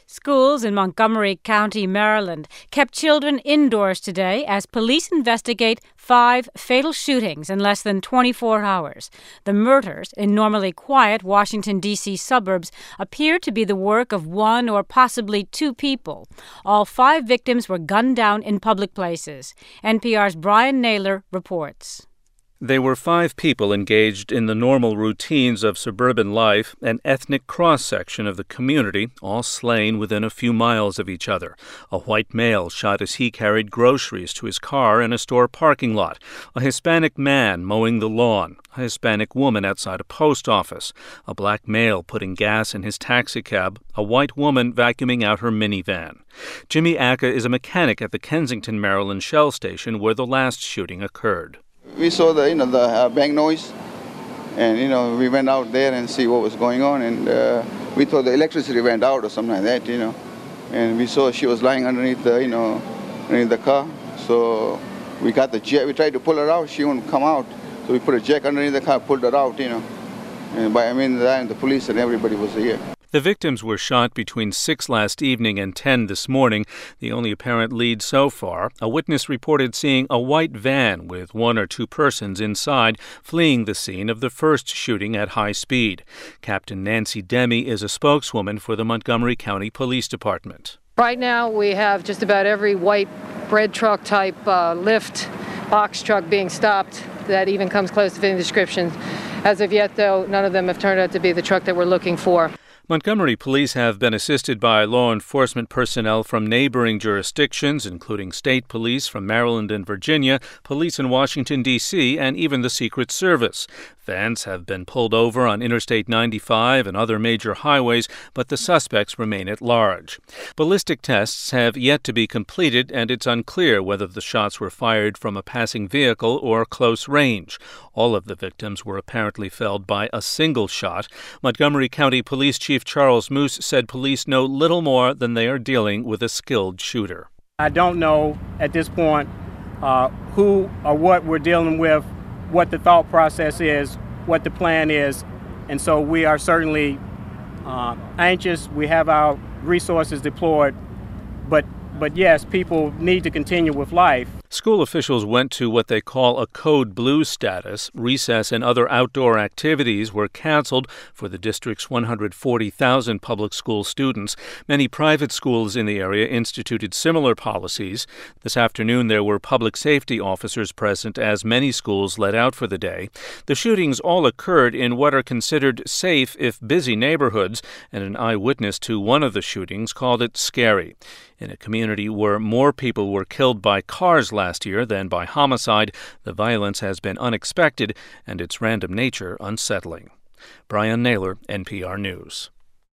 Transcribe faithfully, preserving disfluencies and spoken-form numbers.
Schools in Montgomery County, Maryland, kept children indoors today as police investigate five fatal shootings in less than twenty-four hours. The murders in normally quiet Washington, D C suburbs appear to be the work of one or possibly two people. All five victims were gunned down in public places. N P R's Brian Naylor reports. They were five people engaged in the normal routines of suburban life, an ethnic cross-section of the community, all slain within a few miles of each other. A white male shot as he carried groceries to his car in a store parking lot. A Hispanic man mowing the lawn. A Hispanic woman outside a post office. A black male putting gas in his taxicab. A white woman vacuuming out her minivan. Jimmy Acca is a mechanic at the Kensington, Maryland Shell station where the last shooting occurred. We saw the, you know, the uh, bang noise, and, you know, we went out there and see what was going on, and uh, we thought the electricity went out or something like that, you know, and we saw she was lying underneath the, you know, underneath the car, so we got the jack, we tried to pull her out, she wouldn't come out, so we put a jack underneath the car, pulled her out, you know, and by, I mean, the, the police and everybody was here. The victims were shot between six last evening and ten this morning. The only apparent lead so far, a witness reported seeing a white van with one or two persons inside fleeing the scene of the first shooting at high speed. Captain Nancy Demi is a spokeswoman for the Montgomery County Police Department. Right now we have just about every white bread truck type uh, lift box truck being stopped that even comes close to fitting the description. As of yet, though, none of them have turned out to be the truck that we're looking for. Montgomery police have been assisted by law enforcement personnel from neighboring jurisdictions, including state police from Maryland and Virginia, police in Washington, D C, and even the Secret Service. Vans have been pulled over on Interstate ninety-five and other major highways, but the suspects remain at large. Ballistic tests have yet to be completed, and it's unclear whether the shots were fired from a passing vehicle or close range. All of the victims were apparently felled by a single shot. Montgomery County Police Chief Charles Moose said police know little more than they are dealing with a skilled shooter. I don't know at this point uh, who or what we're dealing with, what the thought process is, what the plan is, and so we are certainly uh, anxious. We have our resources deployed, but but yes, people need to continue with life. School officials went to what they call a code blue status. Recess and other outdoor activities were canceled for the district's one hundred forty thousand public school students. Many private schools in the area instituted similar policies. This afternoon, there were public safety officers present as many schools let out for the day. The shootings all occurred in what are considered safe if busy neighborhoods, and an eyewitness to one of the shootings called it scary. In a community where more people were killed by cars last year than by homicide, the violence has been unexpected and its random nature unsettling. Brian Naylor, N P R News.